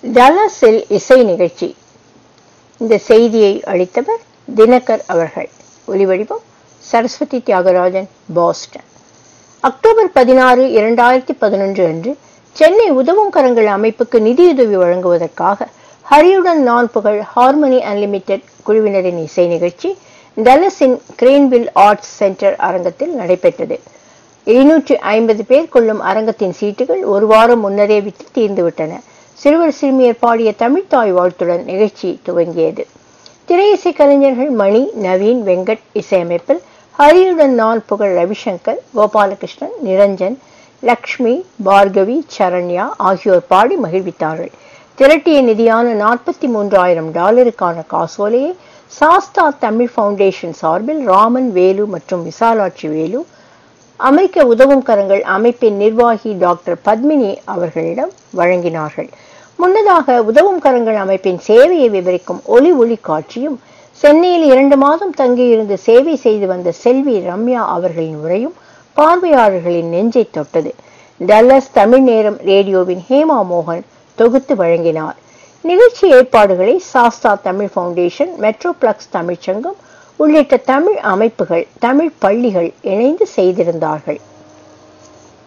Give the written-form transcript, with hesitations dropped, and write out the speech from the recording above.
டலஸில் இசை நிகழ்ச்சி. இந்த செய்தியை அளித்தவர் தினகர் அவர்கள். ஒலிவடிவம் சரஸ்வதி தியாகராஜன், பாஸ்டன். அக்டோபர் 16, 2011 அன்று சென்னை உதவும் கரங்கள் அமைப்புக்கு நிதியுதவி வழங்குவதற்காக ஹரியுடன் நான் புகழ் ஹார்மனி அன்லிமிடெட் குழுவினரின் இசை நிகழ்ச்சி டலஸின் கிரேன்வில் ஆர்ட்ஸ் சென்டர் அரங்கத்தில் நடைபெற்றது. 750 பேர் கொள்ளும் அரங்கத்தின் சீட்டுகள் ஒரு வாரம் முன்னரே விற்று தீர்ந்துவிட்டன. சிறுவர் சிறுமியர் பாடிய தமிழ்த்தாய் வாழ்த்துடன் நிகழ்ச்சி துவங்கியது. திரையிசை கலைஞர்கள் மணி, நவீன், வெங்கட் இசையமைப்பில் ஹரியுடன் நான் புகழ் ரவிசங்கர், கோபாலகிருஷ்ணன், நிரஞ்சன், லக்ஷ்மி, பார்கவி, சரண்யா ஆகியோர் பாடி மகிழ்வித்தார்கள். திரட்டிய நிதியான $43,000 காசோலையை சாஸ்தா தமிழ் ஃபவுண்டேஷன் சார்பில் ராமன், வேலு மற்றும் விசாலாட்சி வேலு, அமெரிக்க உதவும் கரங்கள் அமைப்பின் நிர்வாகி டாக்டர் பத்மினி அவர்களிடம் வழங்கினார்கள். முன்னதாக உதவும் கரங்கள் அமைப்பின் சேவையை விவரிக்கும் ஒளி காட்சியும், சென்னையில் 2 மாதம் தங்கியிருந்து சேவை செய்து வந்த செல்வி ரம்யா அவர்களின் உரையும் பார்வையாளர்களின் நெஞ்சை தொட்டது. டல்லஸ் தமிழ் நேரம் ரேடியோவின் ஹேமா மோகன் தொகுத்து வழங்கினார். நிகழ்ச்சி ஏற்பாடுகளை சாஸ்தா தமிழ் ஃபவுண்டேஷன், மெட்ரோபிளக்ஸ் தமிழ்ச்சங்கம் உள்ளிட்ட தமிழ் அமைப்புகள், தமிழ் பள்ளிகள் இணைந்து செய்திருந்தார்கள்.